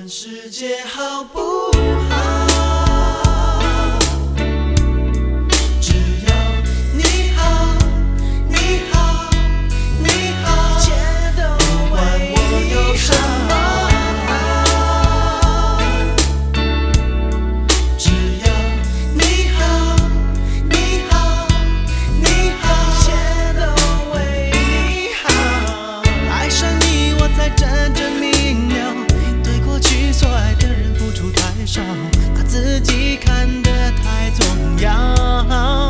管世界好不好，只要你好，你好，你好，一切都为你好。只要你好，你好，你好，一切都为你好。爱上你，我才真正明了。所爱的人付出太少，把自己看得太重要。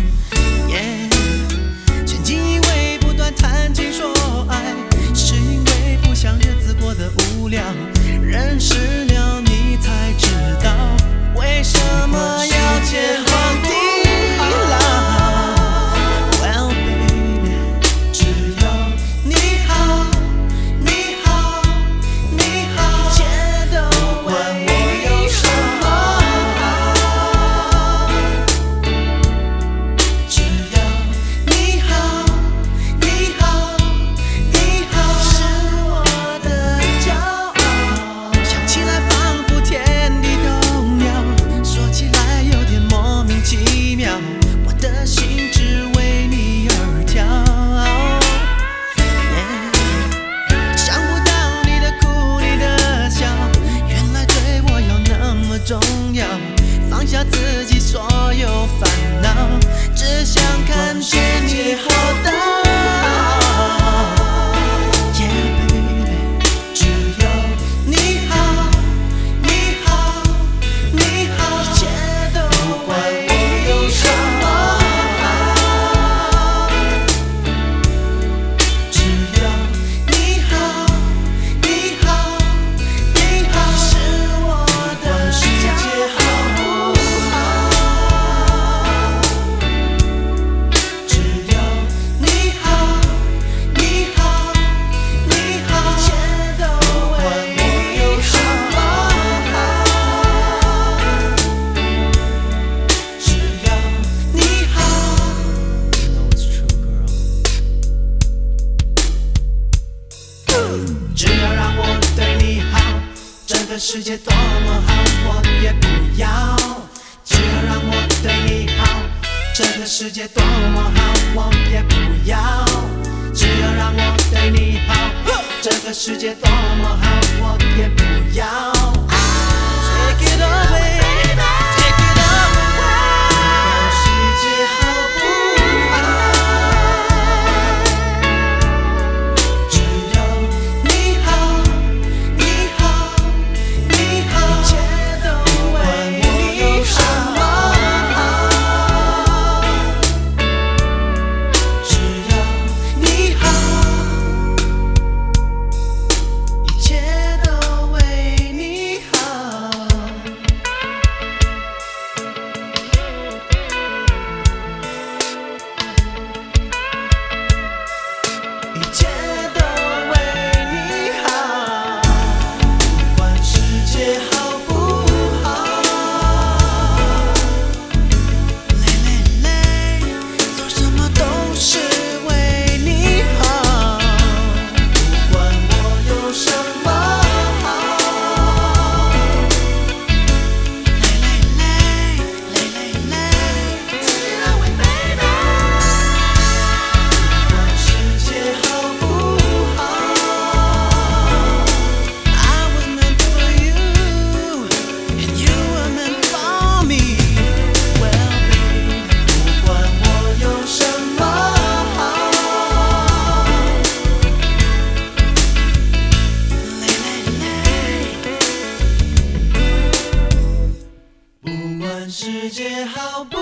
曾经以为不断谈情说爱，是因为不想日子过得无聊。认识了你才知道，为什么要前往地老。Well baby， 只要你好，你好，你好，一切都为你好。只要你好，你好，你好，是我的骄傲。想起来仿佛天地动摇，说起来有点莫名其妙。我的心只为你而跳。想不到你的哭，你的笑，原来对我有那么重要。放下自己所有烦恼，只想看见你活到。Yeah baby， 只要你好，你好，你好，一切都为你好。只要你好，你好，你好，是我的骄傲。只要你好，你好，你好，一切都为你好。只要你好。You know it's true, girl. 只要让我对你好，整个世界多么好，我也不要。只要让我对你好，这个世界多么好，我也不要。只要让我对你好，这个世界多么好，我也不要。Take it away, take it away。世界好不好？只要你好，你好，你好，一切都为你好。只要你好，一切都为你好。一切都为你好，不管世界好不好。做什么都是为你好，不管我有什么好。只要为 baby。不管世界好不好，I was meant for you and you were meant for me. Well baby， 不管我有什么好。不管世界好不